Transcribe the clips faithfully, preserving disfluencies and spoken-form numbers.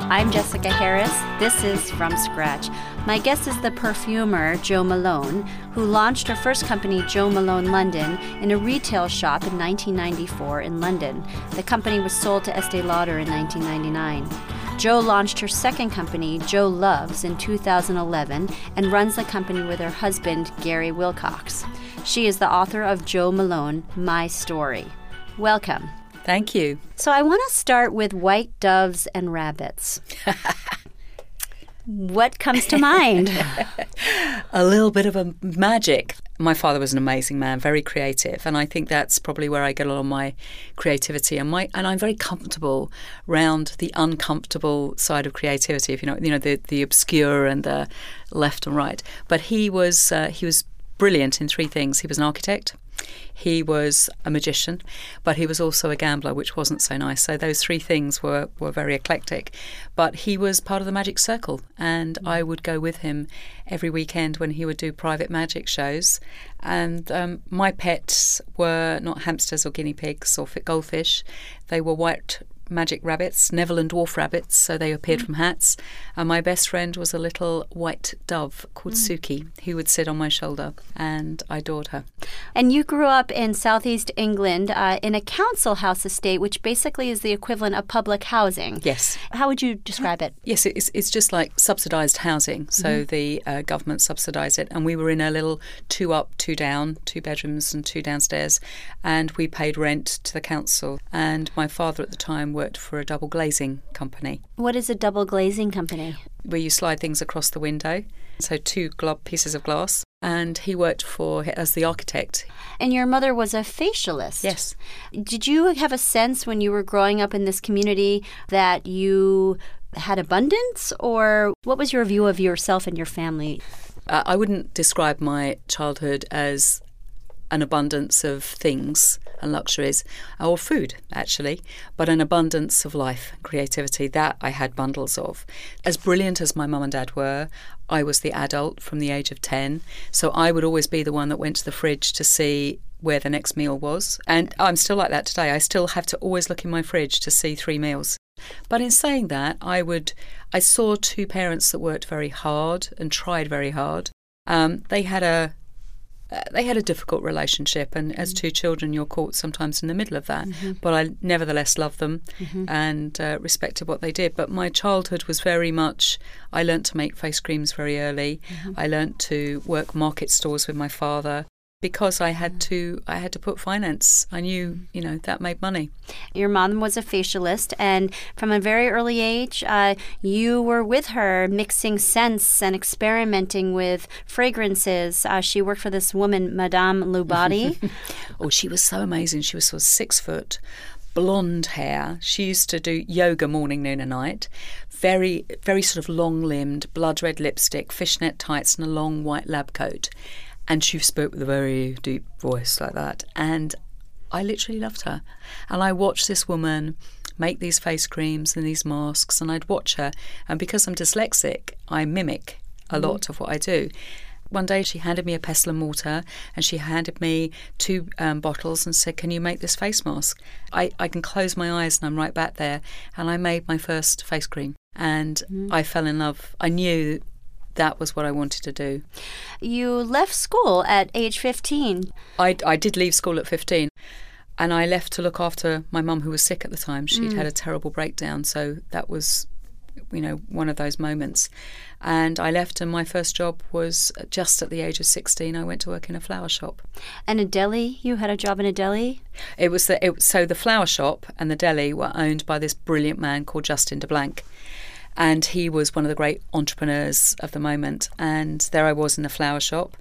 I'm Jessica Harris. This is From Scratch. My guest is the perfumer Jo Malone, who launched her first company, Jo Malone London, in a retail shop in nineteen ninety-four in London. The company was sold to Estee Lauder in nineteen ninety-nine. Jo launched her second company, Jo Loves, in two thousand eleven and runs the company with her husband, Gary Wilcox. She is the author of Jo Malone, My Story. Welcome. Thank you. So I want to start with white doves and rabbits. What comes to mind? A little bit of a magic. My father was an amazing man, very creative, and I think that's probably where I get a lot of my creativity. And my and I'm very comfortable around the uncomfortable side of creativity, if you know, you know, the the obscure and the left and right. But he was uh, he was brilliant in three things. He was an architect. He was a magician, but he was also a gambler, which wasn't so nice. So those three things were, were very eclectic. But he was part of the Magic Circle, and I would go with him every weekend when he would do private magic shows. And um, my pets were not hamsters or guinea pigs or goldfish. They were white magic rabbits, Neville and dwarf rabbits, so they appeared mm. from hats. And my best friend was a little white dove called mm. Suki, who would sit on my shoulder, and I adored her. And you grew up in southeast England uh, in a council house estate, which basically is the equivalent of public housing. Yes. How would you describe it? Yes, it's, it's just like subsidised housing. So mm. the uh, government subsidised it, and we were in a little two up, two down, two bedrooms and two downstairs, and we paid rent to the council. And my father at the time worked for a double glazing company. What is a double glazing company? Where you slide things across the window. So two glo- pieces of glass. And he worked for as the architect. And your mother was a facialist. Yes. Did you have a sense when you were growing up in this community that you had abundance, or what was your view of yourself and your family? Uh, I wouldn't describe my childhood as an abundance of things and luxuries, or food actually, but an abundance of life, creativity. That I had bundles of. As brilliant as my mum and dad were, I was the adult from the age of ten, so I would always be the one that went to the fridge to see where the next meal was. And I'm still like that today. I still have to always look in my fridge to see three meals. But in saying that, I would I saw two parents that worked very hard and tried very hard. Um, they had a Uh, they had a difficult relationship, and as two children you're caught sometimes in the middle of that. Mm-hmm. But I nevertheless loved them mm-hmm. and uh, respected what they did. But my childhood was very much, I learnt to make face creams very early. Mm-hmm. I learnt to work market stores with my father because I had to I had to put finance. I knew, you know, that made money. Your mom was a facialist, and from a very early age, uh, you were with her mixing scents and experimenting with fragrances. Uh, she worked for this woman, Madame Lubati. Oh, she was so amazing. She was sort of six foot, blonde hair. She used to do yoga morning, noon and night. Very, very sort of long-limbed, blood red lipstick, fishnet tights and a long white lab coat. And she spoke with a very deep voice like that. And I literally loved her. And I watched this woman make these face creams and these masks, and I'd watch her. And because I'm dyslexic, I mimic a lot mm. of what I do. One day she handed me a pestle and mortar, and she handed me two um, bottles and said, can you make this face mask? I, I can close my eyes and I'm right back there. And I made my first face cream. And mm. I fell in love. I knew that was what I wanted to do. You left school at age fifteen. I, I did leave school at fifteen. And I left to look after my mum, who was sick at the time. She'd mm. had a terrible breakdown. So that was, you know, one of those moments. And I left, and my first job was just at the age of sixteen. I went to work in a flower shop. And a deli? You had a job in a deli? It was the, it, so the flower shop and the deli were owned by this brilliant man called Justin DeBlanc. And he was one of the great entrepreneurs of the moment. And there I was in the flower shop,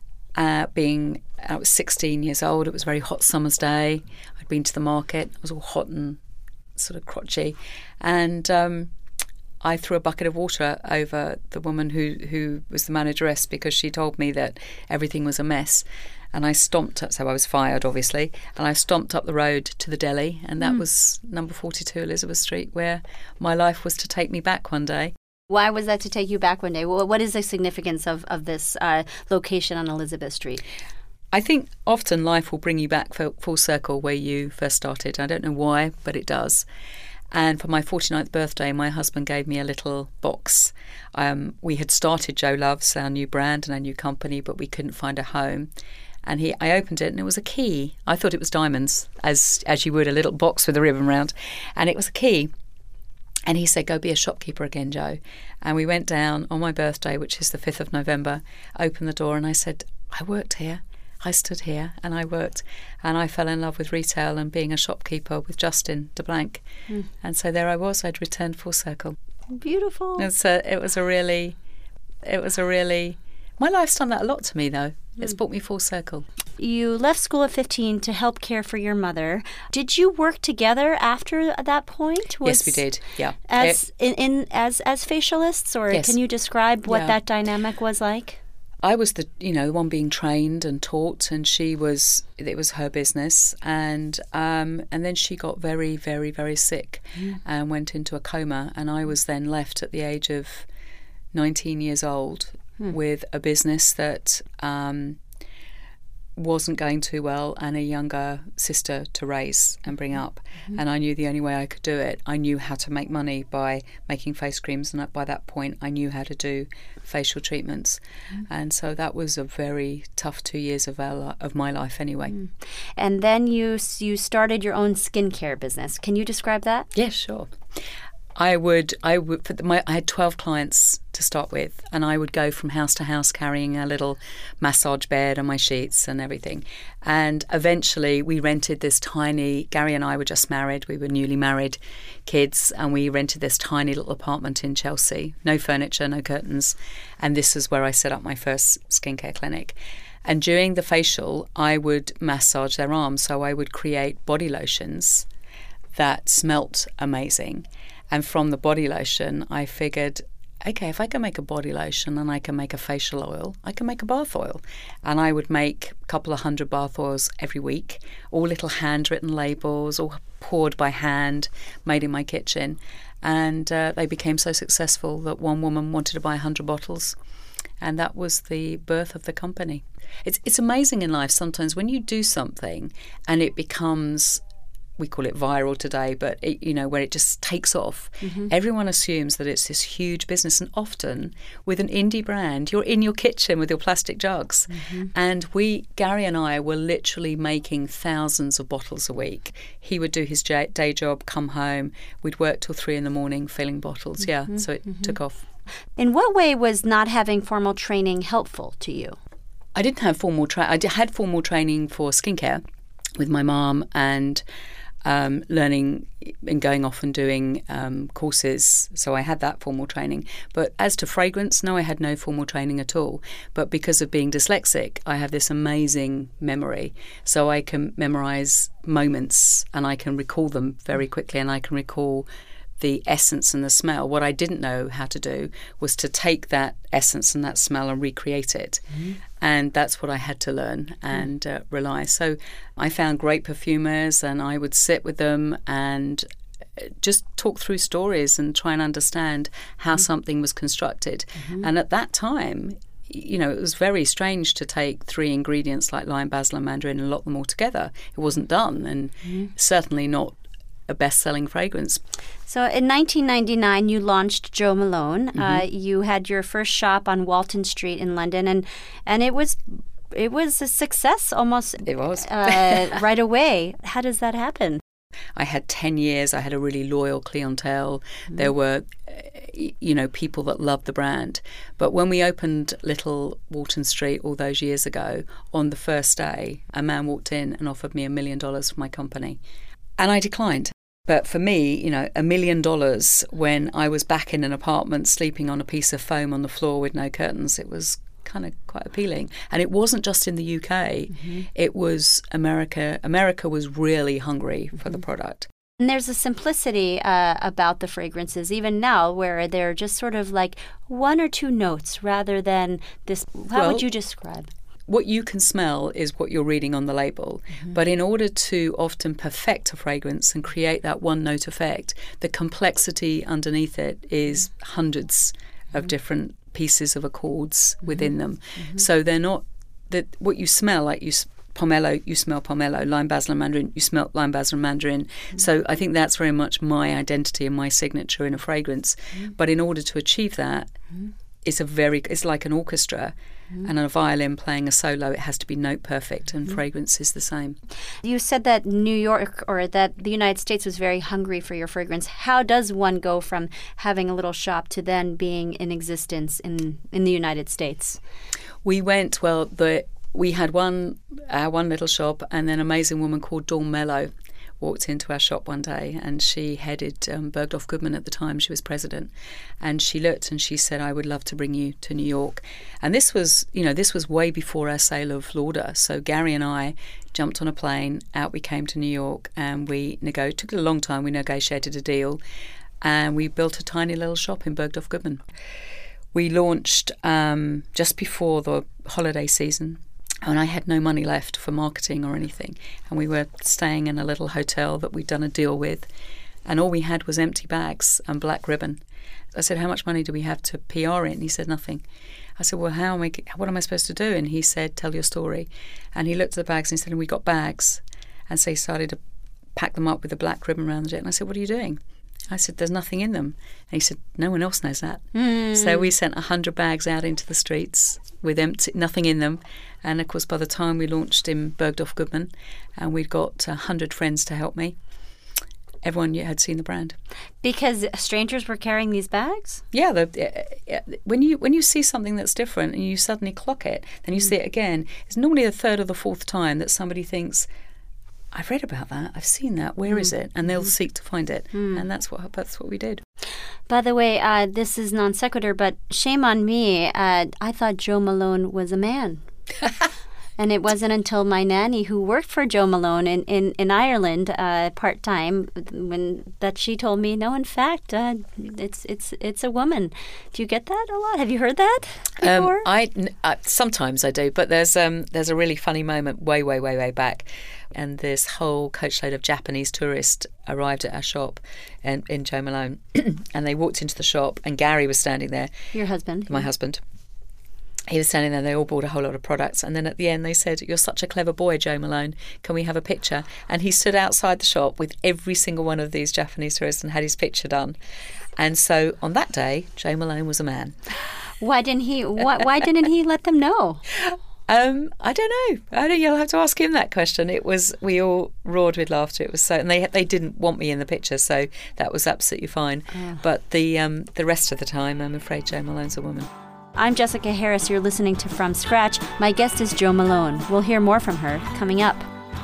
uh, being, I was sixteen years old. It was a very hot summer's day. I'd been to the market. It was all hot and sort of crotchy. And um, I threw a bucket of water over the woman who, who was the manageress, because she told me that everything was a mess. And I stomped up, so I was fired, obviously, and I stomped up the road to the deli, and that mm. was number forty-two Elizabeth Street, where my life was to take me back one day. Why was that to take you back one day? What is the significance of, of this uh, location on Elizabeth Street? I think often life will bring you back full circle where you first started. I don't know why, but it does. And for my forty-ninth birthday, my husband gave me a little box. Um, we had started Joe Loves, our new brand and our new company, but we couldn't find a home. And he, I opened it and it was a key. I thought it was diamonds, as as you would, a little box with a ribbon round. And it was a key. And he said, go be a shopkeeper again, Joe. And we went down on my birthday, which is the fifth of November, opened the door and I said, I worked here. I stood here and I worked, and I fell in love with retail and being a shopkeeper with Justin DeBlanc. Mm. And so there I was. I'd returned full circle. Beautiful. And so it was a really, it was a really, my life's done that a lot to me though. Mm. It's brought me full circle. You left school at fifteen to help care for your mother. Did you work together after that point? Was yes, we did. Yeah. As it, in, in as as facialists, or yes. Can you describe what yeah. that dynamic was like? I was the, you know, the one being trained and taught, and she was, it was her business. And um, and then she got very, very, very sick mm. and went into a coma. And I was then left at the age of nineteen years old mm. with a business that um, wasn't going too well and a younger sister to raise and bring up. Mm-hmm. And I knew the only way I could do it, I knew how to make money by making face creams. And by that point, I knew how to do facial treatments. Mm. And so that was a very tough two years of our, of my life anyway. Mm. And then you you started your own skincare business. Can you describe that? Yes, sure. I would, I would, for the, my, I had twelve clients to start with, and I would go from house to house carrying a little massage bed and my sheets and everything. And eventually we rented this tiny, Gary and I were just married, we were newly married kids, and we rented this tiny little apartment in Chelsea, no furniture, no curtains. And this is where I set up my first skincare clinic. And during the facial, I would massage their arms. So I would create body lotions that smelt amazing. And from the body lotion, I figured, okay, if I can make a body lotion and I can make a facial oil, I can make a bath oil. And I would make a couple of hundred bath oils every week, all little handwritten labels, all poured by hand, made in my kitchen. And uh, they became so successful that one woman wanted to buy one hundred bottles. And that was the birth of the company. It's, it's amazing in life sometimes when you do something and it becomes, we call it viral today, but it, you know, where it just takes off. Mm-hmm. Everyone assumes that it's this huge business, and often with an indie brand, you're in your kitchen with your plastic jugs. Mm-hmm. And we, Gary and I, were literally making thousands of bottles a week. He would do his j- day job, come home, we'd work till three in the morning filling bottles. Mm-hmm. Yeah, so it mm-hmm. took off. In what way was not having formal training helpful to you? I didn't have formal training. I did, had formal training for skincare with my mum, and Um, learning and going off and doing um, courses. So I had that formal training. But as to fragrance, no, I had no formal training at all. But because of being dyslexic, I have this amazing memory. So I can memorize moments and I can recall them very quickly, and I can recall the essence and the smell. What I didn't know how to do was to take that essence and that smell and recreate it. Mm-hmm. And that's what I had to learn and uh, rely. So I found great perfumers, and I would sit with them and just talk through stories and try and understand how mm-hmm. something was constructed. Mm-hmm. And at that time, you know, it was very strange to take three ingredients like lime, basil and mandarin and lock them all together. It wasn't done, and mm-hmm. certainly not a best-selling fragrance. So in nineteen ninety-nine, you launched Jo Malone. Mm-hmm. Uh, you had your first shop on Walton Street in London, and and it was it was a success almost. It was uh, right away. How does that happen? I had ten years. I had a really loyal clientele. Mm-hmm. There were, you know, people that loved the brand. But when we opened Little Walton Street all those years ago, on the first day, a man walked in and offered me a million dollars for my company, and I declined. But for me, you know, a million dollars when I was back in an apartment sleeping on a piece of foam on the floor with no curtains, it was kind of quite appealing. And it wasn't just in the U K. Mm-hmm. It was America. America was really hungry for mm-hmm. the product. And there's a simplicity uh, about the fragrances, even now, where they're just sort of like one or two notes rather than this. How well, would you describe? What you can smell is what you're reading on the label. Mm-hmm. But in order to often perfect a fragrance and create that one note effect, the complexity underneath it is hundreds mm-hmm. of different pieces of accords mm-hmm. within them. Mm-hmm. So they're not that what you smell, like you pomelo, you smell pomelo. Lime, basil and mandarin, you smell lime, basil and mandarin. Mm-hmm. So I think that's very much my identity and my signature in a fragrance. Mm-hmm. But in order to achieve that, mm-hmm. it's a very it's like an orchestra. Mm-hmm. And on a violin playing a solo, it has to be note perfect, and mm-hmm. fragrance is the same. You said that New York, or that the United States, was very hungry for your fragrance. How does one go from having a little shop to then being in existence in, in the United States? We went, well, the we had one uh, one little shop, and then an amazing woman called Dawn Mello walked into our shop one day, and she headed um, Bergdorf Goodman at the time. She was president, and she looked and she said, "I would love to bring you to New York." And this was, you know, this was way before our sale of Lauder. So Gary and I jumped on a plane, out we came to New York, and we nego- it took a long time. We negotiated a deal, and we built a tiny little shop in Bergdorf Goodman. We launched um, just before the holiday season. And I had no money left for marketing or anything. And we were staying in a little hotel that we'd done a deal with. And all we had was empty bags and black ribbon. I said, "How much money do we have to P R it?" And he said, "Nothing." I said, "Well, how am I, what am I supposed to do?" And he said, "Tell your story." And he looked at the bags and he said, "And we got bags." And so he started to pack them up with a black ribbon around the jet. And I said, "What are you doing?" I said, "There's nothing in them." And he said, "No one else knows that." Mm. So we sent one hundred bags out into the streets with empty, nothing in them. And, of course, by the time we launched in Bergdorf Goodman, and we'd got one hundred friends to help me, everyone had seen the brand. Because strangers were carrying these bags? Yeah. The, uh, when you when you see something that's different and you suddenly clock it, then you mm. see it again. It's normally the third or the fourth time that somebody thinks, "I've read about that, I've seen that, where mm. is it?" And they'll mm. seek to find it. Mm. And that's what that's what we did. By the way, uh, this is non sequitur, but shame on me. Uh, I thought Jo Malone was a man. And it wasn't until my nanny, who worked for Jo Malone in, in, in Ireland uh, part-time, when that she told me, no, in fact, uh, it's it's it's a woman. Do you get that a lot? Have you heard that before? Um, I, uh, sometimes I do, but there's um, there's a really funny moment way, way, way, way back. And this whole coachload of Japanese tourists arrived at our shop in, in Jo Malone. And they walked into the shop, and Gary was standing there. Your husband? My yeah. husband. He was standing there, they all bought a whole lot of products. And then at the end they said, "You're such a clever boy, Jo Malone. Can we have a picture?" And he stood outside the shop with every single one of these Japanese tourists and had his picture done. And so on that day, Jo Malone was a man. Why didn't he, why, why didn't he let them know? Um, I don't know. I don't. You'll have to ask him that question. It was we all roared with laughter. It was so, and they they didn't want me in the picture, so that was absolutely fine. Oh. But the um, the rest of the time, I'm afraid Jo Malone's a woman. I'm Jessica Harris. You're listening to From Scratch. My guest is Jo Malone. We'll hear more from her coming up.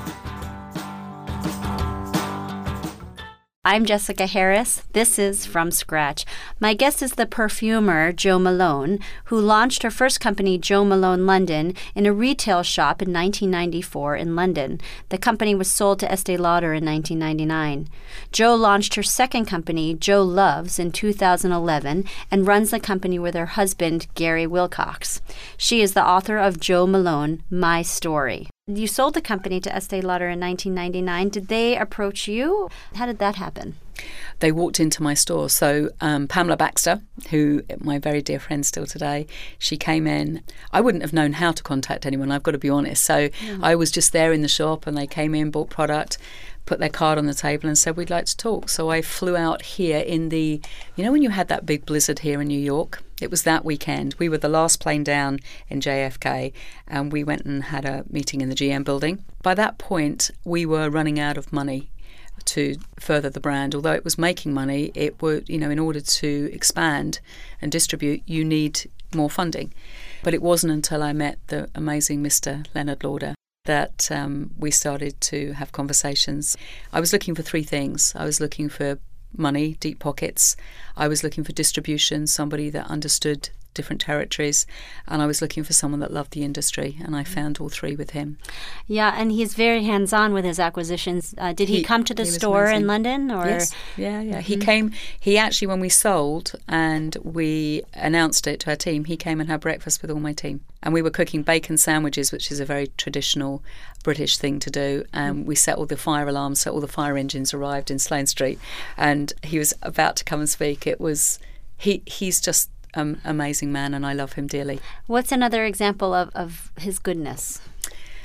I'm Jessica Harris. This is From Scratch. My guest is the perfumer Jo Malone, who launched her first company, Jo Malone London, in a retail shop in nineteen ninety-four in London. The company was sold to Estee Lauder in nineteen ninety-nine. Jo launched her second company, Jo Loves, in two thousand eleven and runs the company with her husband, Gary Wilcox. She is the author of Jo Malone, My Story. You sold the company to Estee Lauder in nineteen ninety-nine. Did they approach you? How did that happen? They walked into my store. So um, Pamela Baxter, who my very dear friend still today, she came in. I wouldn't have known how to contact anyone, I've got to be honest. So mm. I was just there in the shop, and they came in, bought product, put their card on the table and said, "We'd like to talk." So I flew out here in the, you know when you had that big blizzard here in New York? It was that weekend. We were the last plane down in J F K, and we went and had a meeting in the G M building. By that point, we were running out of money to further the brand. Although it was making money, it would, you know, in order to expand and distribute, you need more funding. But it wasn't until I met the amazing Mister Leonard Lauder that um, we started to have conversations. I was looking for three things. I was looking for money, deep pockets. I was looking for distribution, somebody that understood different territories, and I was looking for someone that loved the industry, and I found all three with him. Yeah, and he's very hands-on with his acquisitions. Uh, did he, he come to the store in London? Or? Yes, yeah, yeah. Mm-hmm. He came, he actually, when we sold and we announced it to our team, he came and had breakfast with all my team. And we were cooking bacon sandwiches, which is a very traditional British thing to do. And we set all the fire alarms, so all the fire engines arrived in Sloane Street. And he was about to come and speak. It was, he he's just an amazing man, and I love him dearly. What's another example of, of his goodness?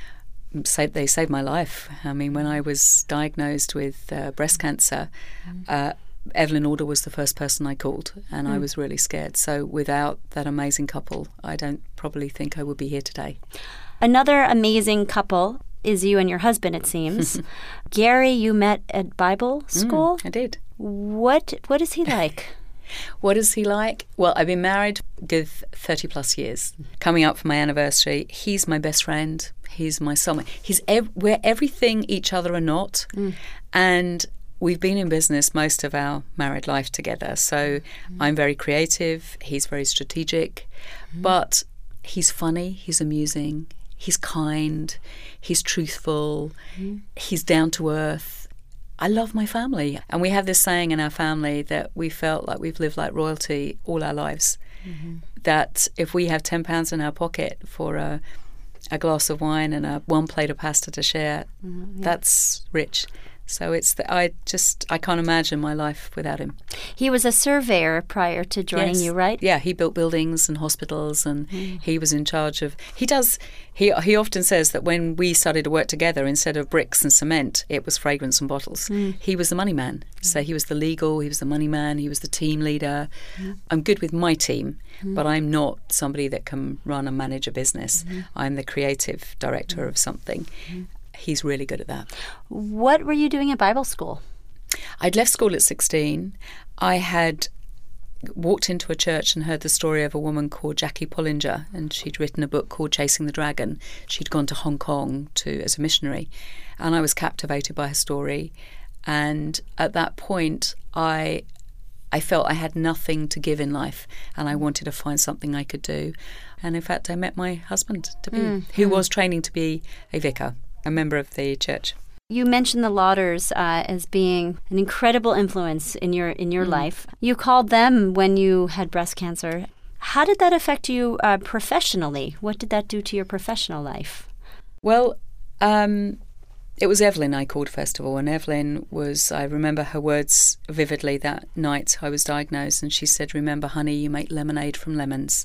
saved, they saved my life. I mean, when I was diagnosed with uh, breast cancer, uh, Evelyn Alder was the first person I called, and mm. I was really scared. So without that amazing couple, I don't probably think I would be here today. Another amazing couple is you and your husband, it seems. Gary, you met at Bible school? Mm, I did. What What is he like? What is he like? Well, I've been married good thirty plus years. Coming up for my anniversary, he's my best friend. He's my soulmate. He's ev- we're everything each other are not. Mm. And we've been in business most of our married life together. So mm. I'm very creative. He's very strategic. Mm. But he's funny. He's amusing. He's kind. He's truthful. Mm. He's down to earth. I love my family. And we have this saying in our family that we felt like we've lived like royalty all our lives. Mm-hmm. That if we have ten pounds in our pocket for a, a glass of wine and a one plate of pasta to share, mm-hmm, yeah. that's rich. So it's the, I just I can't imagine my life without him. He was a surveyor prior to joining yes. you, right? Yeah, he built buildings and hospitals, and mm. he was in charge of. He does. He he often says that when we started to work together, instead of bricks and cement, it was fragrance and bottles. Mm. He was the money man. Mm. So he was the legal. He was the money man. He was the team leader. Mm. I'm good with my team, mm. but I'm not somebody that can run and manage a business. Mm. I'm the creative director mm. of something. Mm. He's really good at that. What were you doing at Bible school? I'd left school at sixteen. I had walked into a church and heard the story of a woman called Jackie Pullinger, and she'd written a book called Chasing the Dragon. She'd gone to Hong Kong to as a missionary, and I was captivated by her story. And at that point, I I felt I had nothing to give in life, and I wanted to find something I could do. And in fact, I met my husband to be, mm. who was training to be a vicar, a member of the church. You mentioned the Lauders uh, as being an incredible influence in your in your mm. life. You called them when you had breast cancer. How did that affect you uh, professionally? What did that do to your professional life? Well, um, it was Evelyn I called first of all, and Evelyn was, I remember her words vividly that night I was diagnosed, and she said, "Remember, honey, you make lemonade from lemons."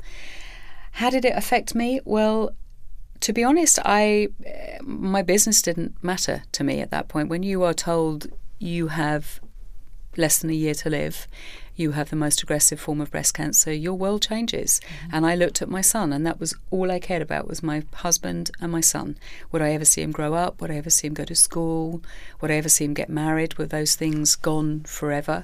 How did it affect me? Well, to be honest, I my business didn't matter to me at that point. When you are told you have less than a year to live, you have the most aggressive form of breast cancer, your world changes. Mm-hmm. And I looked at my son, and that was all I cared about, was my husband and my son. Would I ever see him grow up? Would I ever see him go to school? Would I ever see him get married? Were those things gone forever?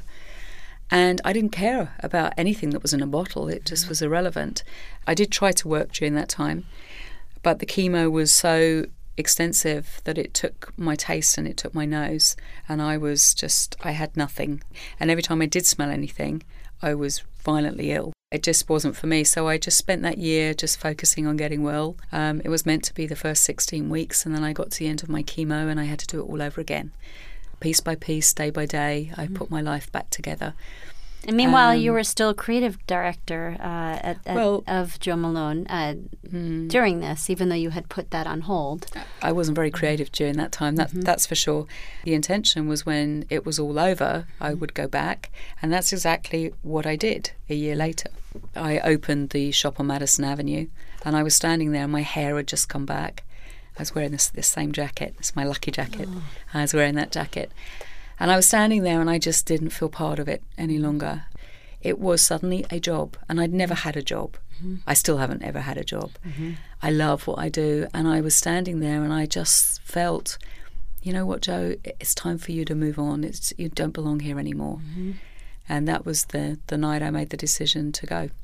And I didn't care about anything that was in a bottle. It just mm-hmm. was irrelevant. I did try to work during that time, but the chemo was so extensive that it took my taste and it took my nose, and I was just, I had nothing. And every time I did smell anything, I was violently ill. It just wasn't for me. So I just spent that year just focusing on getting well. Um, it was meant to be the first sixteen weeks, and then I got to the end of my chemo and I had to do it all over again. Piece by piece, day by day, I mm. put my life back together. And meanwhile, um, you were still creative director uh, at, at, well, of Jo Malone uh, mm, during this, even though you had put that on hold. I wasn't very creative during that time, that, mm-hmm. that's for sure. The intention was when it was all over, I would go back, and that's exactly what I did a year later. I opened the shop on Madison Avenue, and I was standing there, and my hair had just come back. I was wearing this, this same jacket. It's my lucky jacket. Oh. I was wearing that jacket. And I was standing there and I just didn't feel part of it any longer. It was suddenly a job, and I'd never had a job. Mm-hmm. I still haven't ever had a job. Mm-hmm. I love what I do, and I was standing there and I just felt, you know what, Jo, it's time for you to move on. It's, you don't belong here anymore. Mm-hmm. And that was the, the night I made the decision to go.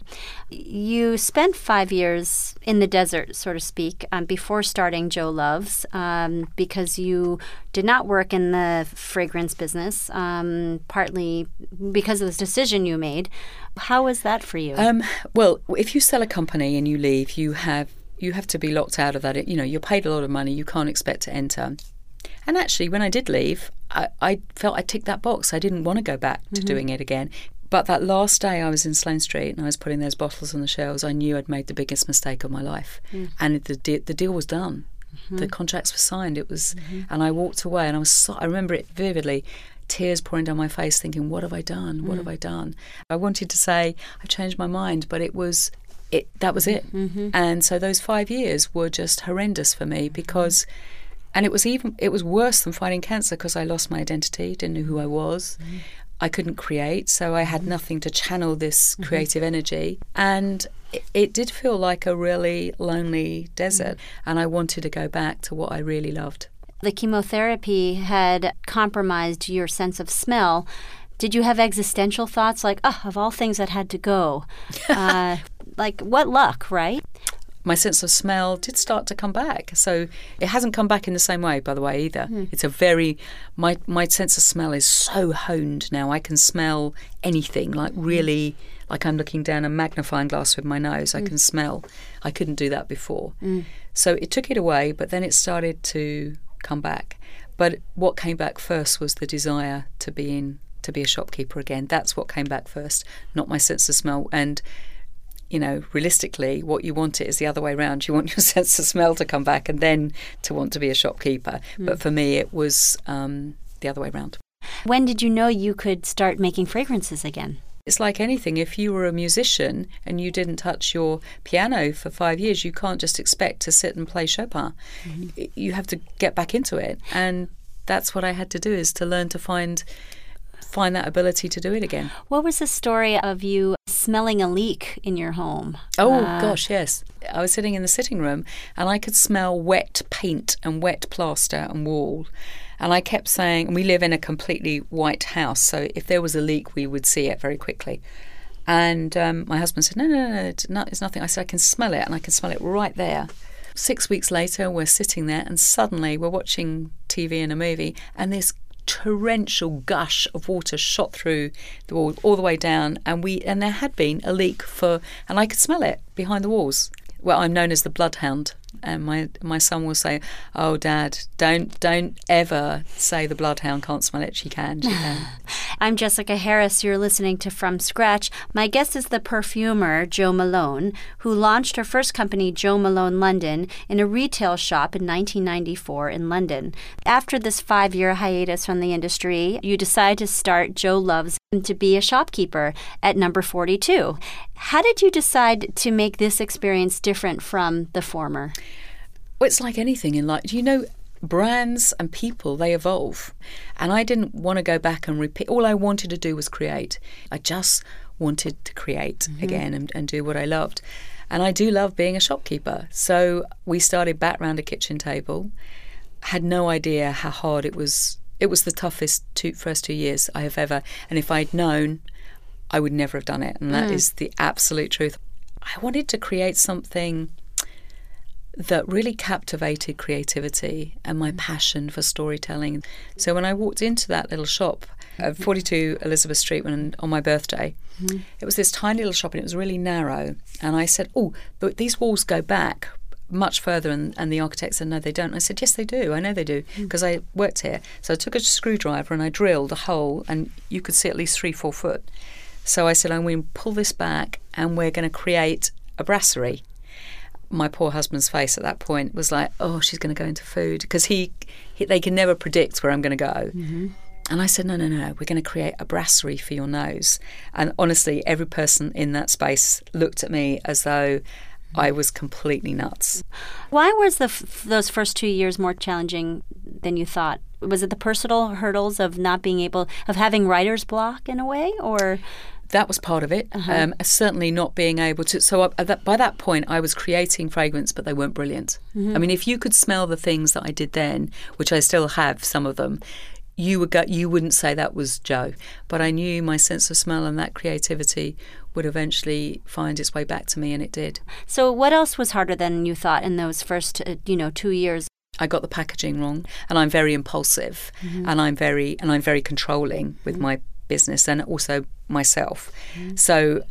You spent five years in the desert, so to speak, um, before starting Jo Loves, um, because you did not work in the fragrance business, um, partly because of this decision you made. How was that for you? Um, well, if you sell a company and you leave, you have you have to be locked out of that. You know, you're paid a lot of money. You can't expect to enter. And actually, when I did leave, I, I felt I ticked that box. I didn't want to go back to mm-hmm. doing it again. But that last day I was in Sloane Street and I was putting those bottles on the shelves, I knew I'd made the biggest mistake of my life. Mm. And the, de- the deal was done. Mm-hmm. The contracts were signed. It was, mm-hmm. and I walked away, and I was so, I remember it vividly, tears pouring down my face, thinking, what have I done? What mm. have I done? I wanted to say, I changed my mind, but it was, it that was it. Mm-hmm. And so those five years were just horrendous for me, because And it was even it was worse than fighting cancer because I lost my identity, didn't know who I was. Mm-hmm. I couldn't create, so I had nothing to channel this creative mm-hmm. energy. And it, it did feel like a really lonely desert. Mm-hmm. And I wanted to go back to what I really loved. The chemotherapy had compromised your sense of smell. Did you have existential thoughts like, oh, of all things that had to go? uh, like, what luck, right? My sense of smell did start to come back. So it hasn't come back in the same way, by the way, either. Mm. It's a very, my, my sense of smell is so honed now. I can smell anything, like really, like I'm looking down a magnifying glass with my nose. I mm. can smell. I couldn't do that before. Mm. So it took it away, but then it started to come back. But what came back first was the desire to be in, to be a shopkeeper again. That's what came back first, not my sense of smell. And you know, realistically, what you want it is the other way around. You want your sense of smell to come back and then to want to be a shopkeeper. Mm. But for me, it was um, the other way around. When did you know you could start making fragrances again? It's like anything. If you were a musician and you didn't touch your piano for five years, you can't just expect to sit and play Chopin. Mm-hmm. You have to get back into it. And that's what I had to do, is to learn to find... find that ability to do it again. What was the story of you smelling a leak in your home? Oh, uh, gosh, yes. I was sitting in the sitting room and I could smell wet paint and wet plaster and wall. And I kept saying, and we live in a completely white house, so if there was a leak, we would see it very quickly. And um, my husband said, no, no, no, it's, not, it's nothing. I said, I can smell it, and I can smell it right there. Six weeks later, we're sitting there, and suddenly we're watching T V and a movie, and this torrential gush of water shot through the wall all the way down, and we and there had been a leak for, and I could smell it behind the walls. Well, I'm known as the bloodhound, and my my son will say, "Oh, Dad, don't don't ever say the bloodhound can't smell it. She can, she can." I'm Jessica Harris. You're listening to From Scratch. My guest is the perfumer Jo Malone, who launched her first company, Jo Malone London, in a retail shop in nineteen ninety-four in London. After this five-year hiatus from the industry, you decide to start Jo Loves to be a shopkeeper at number forty-two. How did you decide to make this experience different from the former? Well, it's like anything in life. You know, brands and people, they evolve. And I didn't want to go back and repeat. All I wanted to do was create. I just wanted to create mm-hmm. again and, and do what I loved. And I do love being a shopkeeper. So we started back round a kitchen table. Had no idea how hard it was. It was the toughest two, first two years I have ever. And if I'd known, I would never have done it. And that mm. is the absolute truth. I wanted to create something that really captivated creativity and my passion for storytelling. So when I walked into that little shop at forty-two Elizabeth Street when, on my birthday, mm-hmm. it was this tiny little shop and it was really narrow. And I said, oh, but these walls go back much further, and, and the architect said, no, they don't. And I said, yes, they do. I know they do, because mm. I worked here. So I took a screwdriver and I drilled a hole, and you could see at least three, four foot. So I said, I'm going to pull this back and we're going to create a brasserie. My poor husband's face at that point was like, oh, she's going to go into food, because he, he they can never predict where I'm going to go. Mm-hmm. And I said, no, no, no, we're going to create a brasserie for your nose. And honestly, every person in that space looked at me as though I was completely nuts. Why was the f- those first two years more challenging than you thought? Was it the personal hurdles of not being able, of having writer's block in a way, or? That was part of it. Uh-huh. Um, certainly not being able to. So I, that, by that point, I was creating fragrance, but they weren't brilliant. Mm-hmm. I mean, if you could smell the things that I did then, which I still have, some of them, you would go, you wouldn't say that was Jo. But I knew my sense of smell and that creativity would eventually find its way back to me, and it did. So what else was harder than you thought in those first, uh, you know, two years? I got the packaging wrong, and I'm very impulsive, mm-hmm. and I'm very and I'm very controlling with mm-hmm. my business and also myself. Mm-hmm. So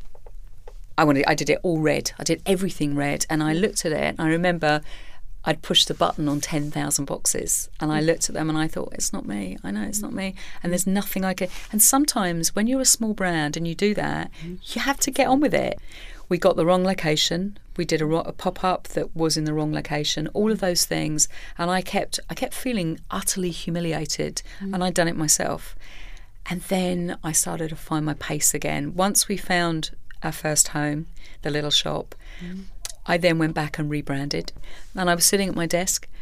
I wanted, I did it all red. I did everything red, and I looked at it, and I remember I'd pushed the button on ten thousand boxes, and I looked at them and I thought, it's not me. I know it's not me, and there's nothing I can. And sometimes when you're a small brand and you do that, you have to get on with it. We got the wrong location. We did a, a pop-up that was in the wrong location. All of those things, and I kept I kept feeling utterly humiliated, mm. and I'd done it myself. And then I started to find my pace again. Once we found our first home, the little shop, mm. I then went back and rebranded. And I was sitting at my desk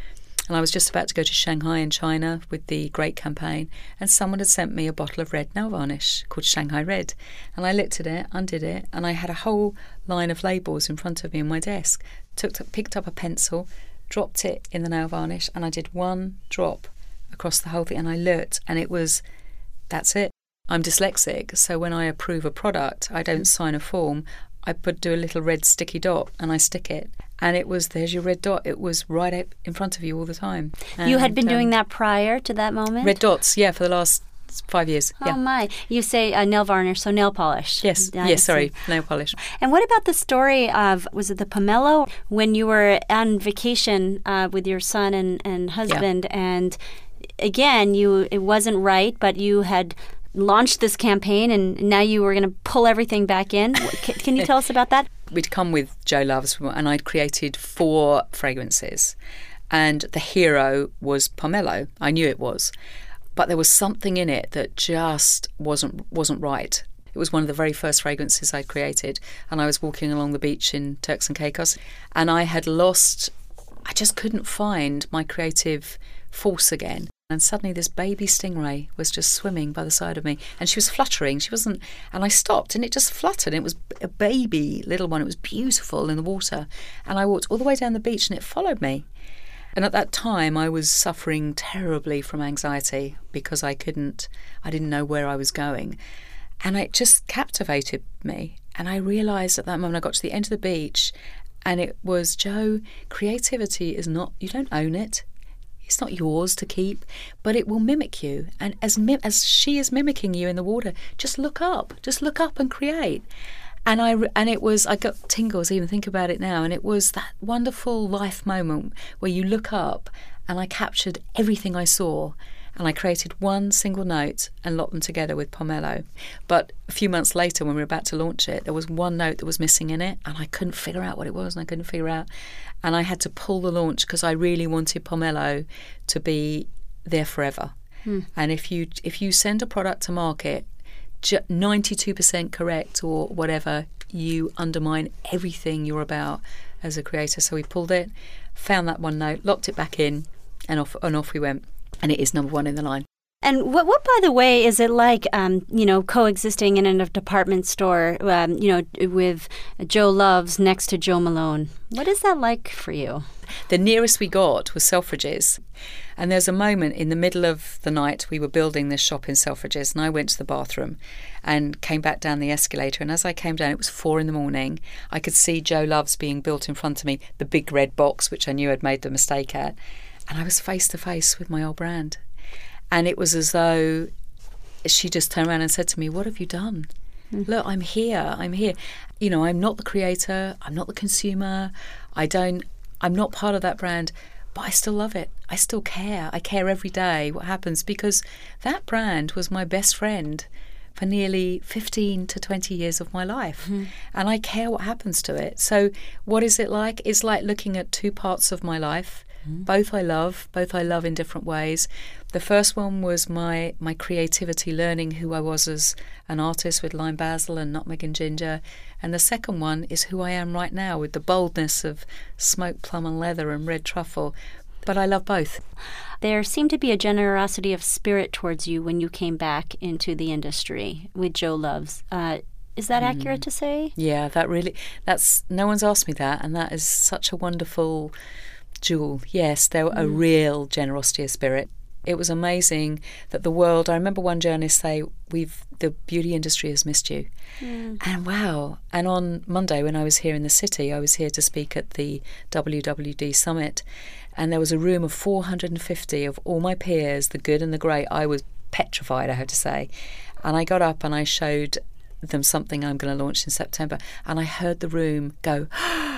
And I was just about to go to Shanghai in China with the Great Campaign, and someone had sent me a bottle of red nail varnish called Shanghai Red. And I looked at it, undid it, and I had a whole line of labels in front of me on my desk. Took, picked up a pencil, dropped it in the nail varnish, and I did one drop across the whole thing, and I looked, and it was, that's it. I'm dyslexic, so when I approve a product, I don't sign a form. I put do a little red sticky dot and I stick it. And it was, there's your red dot. It was right up in front of you all the time. And, you had been um, doing that prior to that moment? Red dots, yeah, for the last five years. Oh, yeah. my. You say uh, nail varnish, so nail polish. Yes, I yes, see. sorry, nail polish. And what about the story of, was it the pomelo, when you were on vacation uh, with your son and, and husband, yeah. and again, you it wasn't right, but you had launched this campaign and now you were going to pull everything back in. Can, can you tell us about that? We'd come with Jo Loves and I'd created four fragrances, and the hero was pomelo. I knew it was, but there was something in it that just wasn't wasn't right. It was one of the very first fragrances I'd created, and I was walking along the beach in Turks and Caicos, and I had lost, I just couldn't find my creative force again. And suddenly this baby stingray was just swimming by the side of me, and she was fluttering. She wasn't, and I stopped, and it just fluttered. It was a baby little one. It was beautiful in the water, and I walked all the way down the beach, and it followed me. And at that time, I was suffering terribly from anxiety because I couldn't, I didn't know where I was going, and it just captivated me. And I realised at that moment, I got to the end of the beach, and it was, Jo, creativity is not, you don't own it. It's not yours to keep, but it will mimic you. And as mim- as she is mimicking you in the water, just look up. Just look up and create. And I re- and it was, I got tingles even think about it now. And it was that wonderful life moment where you look up, and I captured everything I saw. And I created one single note and locked them together with pomelo. But a few months later, when we were about to launch it, there was one note that was missing in it, and I couldn't figure out what it was, and I couldn't figure out. And I had to pull the launch because I really wanted pomelo to be there forever. Hmm. And if you if you send a product to market ninety-two percent correct or whatever, you undermine everything you're about as a creator. So we pulled it, found that one note, locked it back in, and off and off we went. And it is number one in the line. And what, what by the way, is it like, um, you know, coexisting in a department store, um, you know, with Jo Loves next to Jo Malone? What is that like for you? The nearest we got was Selfridges. And there's a moment in the middle of the night, we were building this shop in Selfridges, and I went to the bathroom and came back down the escalator. And as I came down, it was four in the morning. I could see Jo Loves being built in front of me, the big red box, which I knew I'd made the mistake at. And I was face to face with my old brand. And it was as though she just turned around and said to me, "What have you done? Mm. Look, I'm here. I'm here. You know, I'm not the creator. I'm not the consumer. I don't, I'm not part of that brand, but I still love it. I still care. I care every day what happens, because that brand was my best friend for nearly fifteen to twenty years of my life. Mm. And I care what happens to it. So what is it like? It's like looking at two parts of my life. Both I love, both I love in different ways. The first one was my my creativity, learning who I was as an artist with lime basil and nutmeg and ginger. And the second one is who I am right now with the boldness of smoked plum and leather and red truffle. But I love both. There seemed to be a generosity of spirit towards you when you came back into the industry with Jo Loves. Uh, is that mm. accurate to say? Yeah, that really, that's, no one's asked me that, and that is such a wonderful jewel. Yes, there were mm. a real generosity of spirit. It was amazing that the world, I remember one journalist say, we've the beauty industry has missed you. Mm. And wow. And on Monday when I was here in the city, I was here to speak at the W W D Summit, and there was a room of four hundred fifty of all my peers, the good and the great. I was petrified, I have to say. And I got up and I showed them something I'm going to launch in September, and I heard the room go,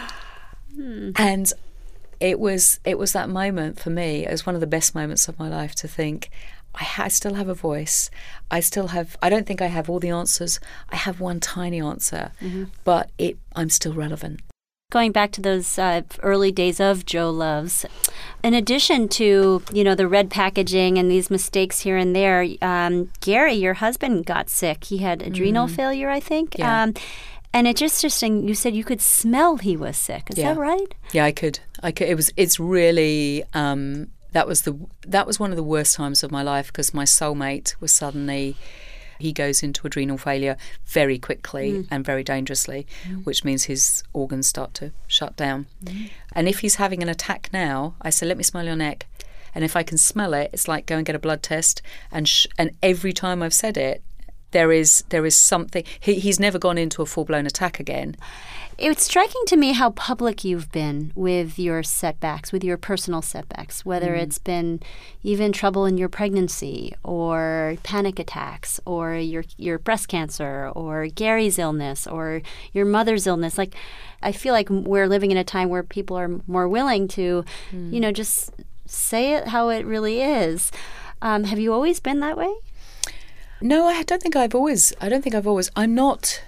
mm. and It was it was that moment for me. It was one of the best moments of my life to think, I, ha- I still have a voice. I still have, I don't think I have all the answers. I have one tiny answer, mm-hmm. but it I'm still relevant. Going back to those uh, early days of Jo Loves, in addition to, you know, the red packaging and these mistakes here and there, um, Gary, your husband, got sick. He had adrenal mm. failure, I think. Yeah. Um, And it's interesting, you said you could smell he was sick. Is yeah. that right? Yeah, I could. I could. It was. It's really, um, that was the that was one of the worst times of my life, because my soulmate was suddenly, he goes into adrenal failure very quickly mm. and very dangerously, mm. which means his organs start to shut down. Mm. And if he's having an attack now, I say, let me smell your neck. And if I can smell it, it's like, go and get a blood test. And sh- and every time I've said it, there is there is something. He, he's never gone into a full-blown attack again. It's striking to me how public you've been with your setbacks, with your personal setbacks, whether mm. it's been even trouble in your pregnancy or panic attacks or your your breast cancer or Gary's illness or your mother's illness. Like, I feel like we're living in a time where people are more willing to, mm. you know, just say it how it really is. Um, have you always been that way? No, I don't think I've always, I don't think I've always, I'm not,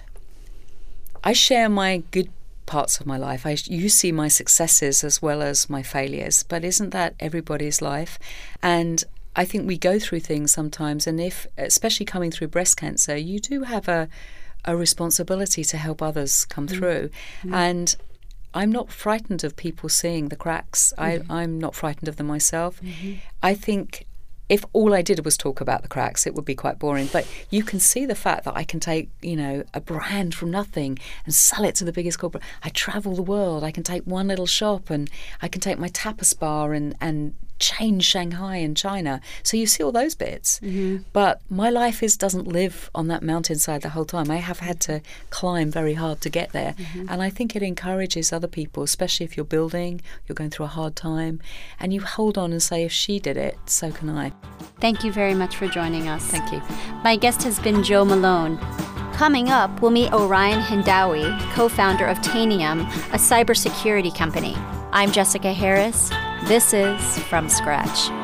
I share my good parts of my life. I, you see my successes as well as my failures, but isn't that everybody's life? And I think we go through things sometimes, and if, especially coming through breast cancer, you do have a, a responsibility to help others come mm. through. Mm. And I'm not frightened of people seeing the cracks. Mm-hmm. I, I'm not frightened of them myself. Mm-hmm. I think if all I did was talk about the cracks, it would be quite boring. But you can see the fact that I can take, you know, a brand from nothing and sell it to the biggest corporate. I travel the world. I can take one little shop and I can take my tapas bar and, and change Shanghai and China. So you see all those bits. Mm-hmm. But my life is doesn't live on that mountainside the whole time. I have had to climb very hard to get there. Mm-hmm. And I think it encourages other people, especially if you're building, you're going through a hard time, and you hold on and say, if she did it, so can I. Thank you very much for joining us. Thank you. My guest has been Jo Malone. Coming up, we'll meet Orion Hindawi, co-founder of Tanium, a cybersecurity company. I'm Jessica Harris. This is From Scratch.